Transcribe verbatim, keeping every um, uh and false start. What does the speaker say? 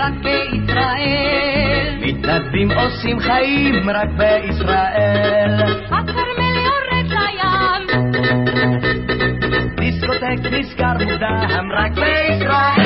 רק בישראל. מתנדבים עושים חיים רק בישראל. הכרמל יורד לים, דיסקוטק נסגר מוקדם רק בישראל.